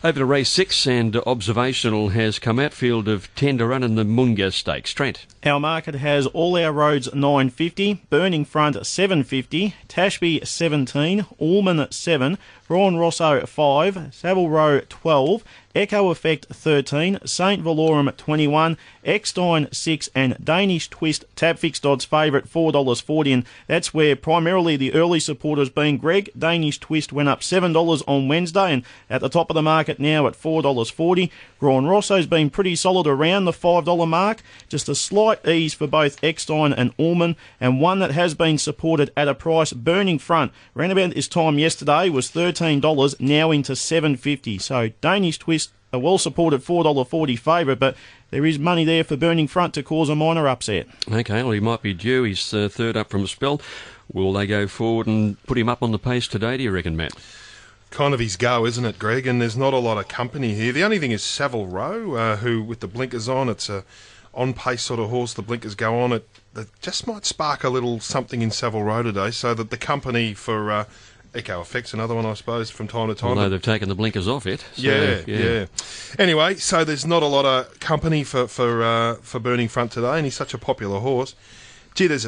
Over to race 6, and Observational has come out field of 10 to run in the Munga Stakes. Trent. Our market has All Our Roads 950, Burning Front 750, Tashby 17, Allman 7, Braun Rosso 5, Savile Row 12, Echo Effect 13, St Valorum 21, Eckstein 6 and Danish Twist tab fixed odds favourite $4.40, and that's where primarily the early supporters being Greg. Danish Twist went up $7 on Wednesday and at the top of the market now at $4.40. Braun Rosso's been pretty solid around the $5 mark, just a slight ease for both Eckstein and Allman, and one that has been supported at a price. Burning Front around about this time yesterday was $13, now into $7.50. So Danish Twist, a well-supported $4.40 favourite, but there is money there for Burning Front to cause a minor upset. Okay, well, he might be due. He's third up from a spell. Will they go forward and put him up on the pace today, do you reckon, Matt? Kind of his go, isn't it, Greg? And there's not a lot of company here. The only thing is Savile Row, who, with the blinkers on, it's a on-pace sort of horse. The blinkers go on. It just might spark a little something in Savile Row today, so that the company for... Echo Effect's another one, I suppose, from time to time. Although they've taken the blinkers off it. So, yeah. Anyway, so there's not a lot of company for Burning Front today, and he's such a popular horse. Gee, there's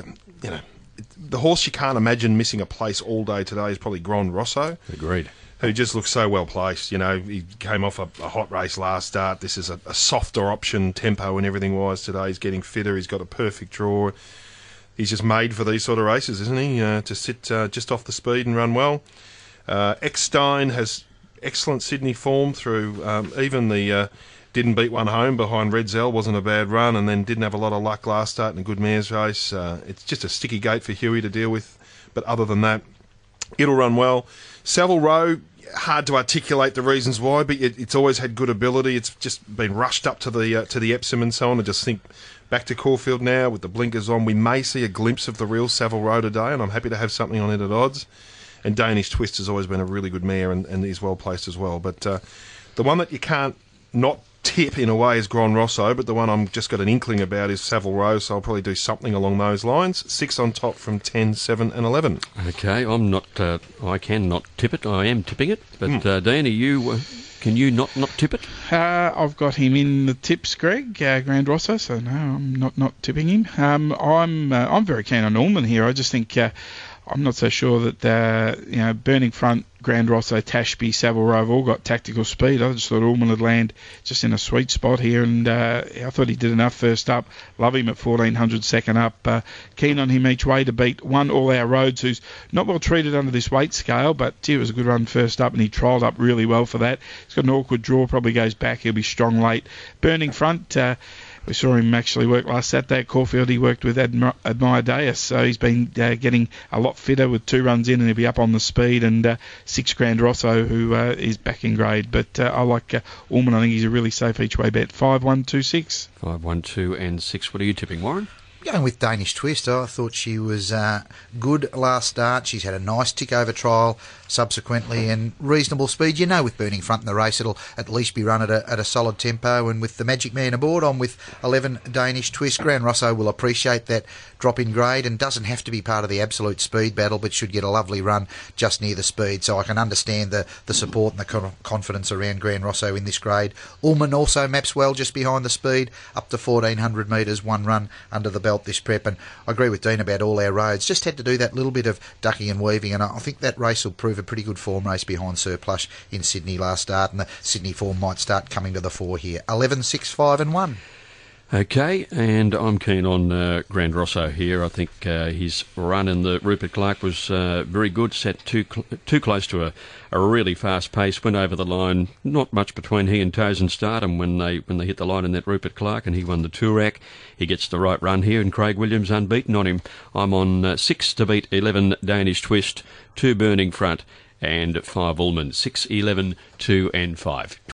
the horse you can't imagine missing a place all day today is probably Braun Rosso. Agreed. Who just looks so well placed. You know, he came off a hot race last start. This is a softer option, tempo and everything wise today. He's getting fitter. He's got a perfect draw. He's just made for these sort of races, isn't he? To sit just off the speed and run well. Eckstein has excellent Sydney form through even the didn't beat one home behind Red Zell, wasn't a bad run, and then didn't have a lot of luck last start in a good mares race. It's just a sticky gate for Huey to deal with, but other than that, it'll run well. Savile Row, hard to articulate the reasons why, but it's always had good ability. It's just been rushed up to the Epsom and so on. I just think back to Caulfield now with the blinkers on. We may see a glimpse of the real Savile Row today, and I'm happy to have something on it at odds. And Danish Twist has always been a really good mare and is well placed as well. But the one that you can't not tip in a way is Braun Rosso, but the one I'm just got an inkling about is Savile Row, so I'll probably do something along those lines. 6 on top from 10, 7 and 11. Okay, I'm not. I cannot tip it. I am tipping it. But Dean, can you not tip it? I've got him in the tips, Greg, Grand Rosso, so no, I'm not tipping him. I'm very keen on Allman here. I just think I'm not so sure that Burning Front, Grand Rosso, Tashby, Savile Row have all got tactical speed. I just thought Allman would land just in a sweet spot here, and I thought he did enough first up. Love him at 1400 second up. Keen on him each way to beat one All Our Roads, who's not well treated under this weight scale, but it was a good run first up, and he trialled up really well for that. He's got an awkward draw, probably goes back. He'll be strong late. Burning Front, we saw him actually work last Saturday at Caulfield. He worked with Admire Deus, so he's been getting a lot fitter with 2 runs in, and he'll be up on the speed. And 6 Grand Rosso, who is back in grade. But I like Allman. I think he's a really safe each way bet. 5, 1, 2, 6. 5, 1, 2 and 6. What are you tipping, Warren? Going with Danish Twist. I thought she was good last start. She's had a nice tick-over trial subsequently and reasonable speed. You know, with Burning Front in the race, it'll at least be run at a solid tempo. And with the Magic Man aboard, I'm with 11 Danish Twist. Grand Rosso will appreciate that drop in grade and doesn't have to be part of the absolute speed battle, but should get a lovely run just near the speed. So I can understand the support and the confidence around Grand Rosso in this grade. Allman also maps well just behind the speed, up to 1400 metres, 1 run under the belt this prep. And I agree with Dean about All Our Roads. Just had to do that little bit of ducking and weaving, and I think that race will prove a pretty good form race behind Surplus in Sydney last start, and the Sydney form might start coming to the fore here. 11, 6, 5 and 1. Okay, and I'm keen on Grand Rosso here. I think his run in the Rupert Clark was very good, set too close to a really fast pace, went over the line, not much between he and Tozen Stardom when they hit the line in that Rupert Clark, and he won the Toorak. He gets the right run here, and Craig Williams unbeaten on him. I'm on 6 to beat 11 Danish Twist, 2 Burning Front, and 5 Allman. 6, 11, 2 and 5.